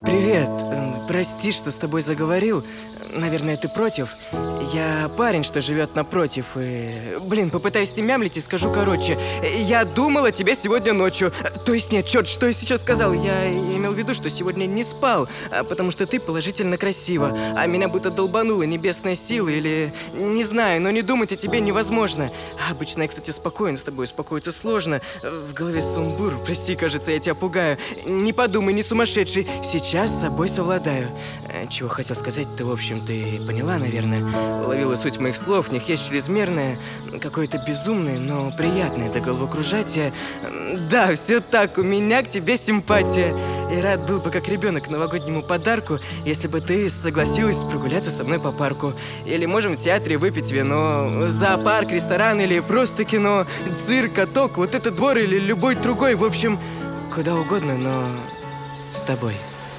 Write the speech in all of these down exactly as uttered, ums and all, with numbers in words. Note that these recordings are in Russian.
Привет. Эм, Прости, что с тобой заговорил. Наверное, ты против? Я парень, что живет напротив, и... Блин, попытаюсь не мямлить и скажу короче. Я думал о тебе сегодня ночью. То есть нет, черт, что я сейчас сказал? Я имел в виду, что сегодня не спал, а потому что ты положительно красива, а меня будто долбанула небесная сила или... Не знаю, но не думать о тебе невозможно. Обычно я, кстати, спокоен, с тобой успокоиться сложно. В голове сумбур, прости, кажется, я тебя пугаю. Не подумай, не сумасшедший. Сейчас с собой совладаю. Чего хотел сказать, ты, в общем, ты поняла, наверное. Уловила суть моих слов, в них есть чрезмерное, какое-то безумное, но приятное до головокружатия. Да, все так, у меня к тебе симпатия. И рад был бы, как ребенок, к новогоднему подарку, если бы ты согласилась прогуляться со мной по парку. Или можем в театре выпить вино, зоопарк, ресторан или просто кино, цирк, каток, вот этот двор или любой другой. В общем, куда угодно, но с тобой.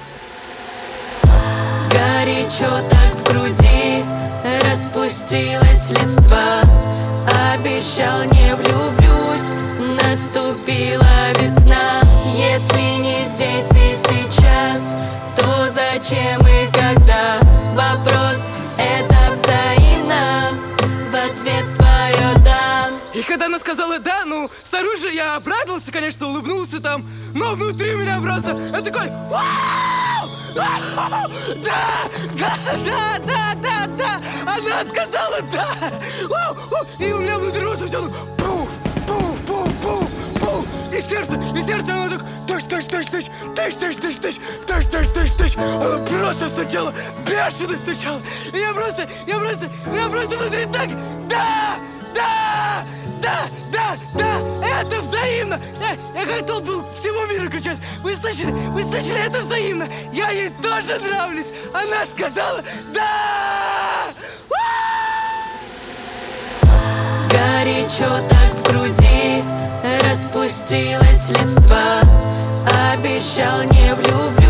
Горячо так в груди распустилась листва. Обещал, не влюблюсь, наступила весна. Если не здесь и сейчас, то зачем и когда? Вопрос это взаимно, в ответ твое «да». И когда она сказала «да», ну, снаружи я обрадовался, конечно, улыбнулся там, но внутри меня просто, я такой «Вау! Вау! Да! Да! Да! Да! Да! Да! Она сказала «да!» Вау! Вау! И у меня внутри просто все ну, пуф! Пуф! Пуф! Пуф! Пуф! И сердце, и сердце, оно так тыщ, тыщ, тыщ, тыщ, тыщ, тыщ, тыщ, тыщ, тыщ, тыщ, тыщ, тыщ. Оно просто стучало, бешено стучало. И я просто, я просто, я просто внутри так «да! Да! Да! Да! Да! Это взаимно! Я, я готов был всему миру кричать! Вы слышали? Вы слышали? Это взаимно! Я ей тоже нравлюсь! Она сказала «да!» Горячо так в груди распустилась листва. Обещал, не влюблюсь,